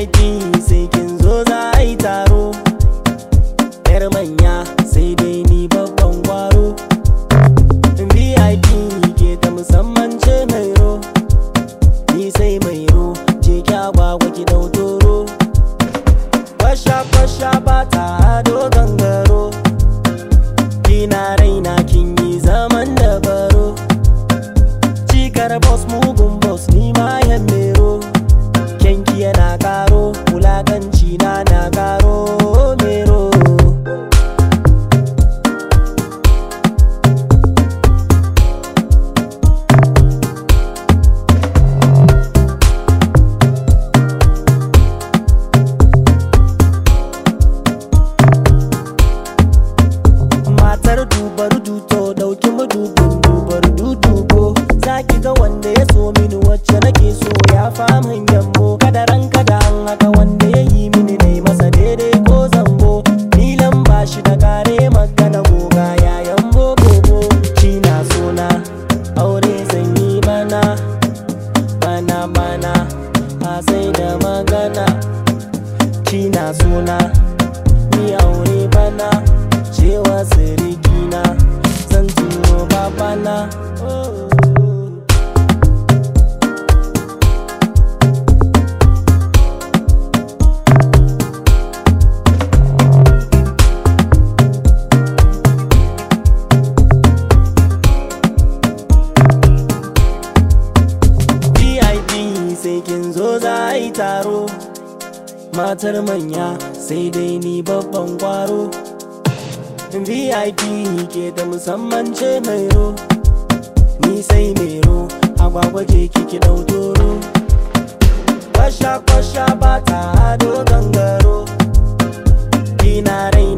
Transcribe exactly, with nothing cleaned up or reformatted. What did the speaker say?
I P sai kin zo za a yi taro. Yar manya sai dai ni babban kwaro. V I P ke ta musamman ce mai ro. Ni sai mai ro je ki agwagwa ki dau toro. Kwasha kwasha ba ta ado gangaro. Kina raina kin yi zaman da baro. Cikar boss mugun boss ni ma yan mero. Kenki yana karo wulakanci na na karo mero. Matar dubar duto dauki madubin dubar dudugo. Zaki ga wanda ya so mini wacce nake so ya famin yambo. Kada ranka da an haka wanda ya yi mini dai masa daidai ko zambo. Nilan ba shi da kare magana goga yayan bobobo. Kina sona aure zan yi bana bana bana a sai da magana. Kina sona ni aure bana cewa sirikina zan turo babana. Oh. Sai kin zo za a yi taro. Matar manya sai dai ni babban kwaro. V I P ke ta musamman ce mai ro. Ni sai mai ro agwagwa je kiki dau toro. Kwasha kwasha ba ta ado gangaro. Kina rai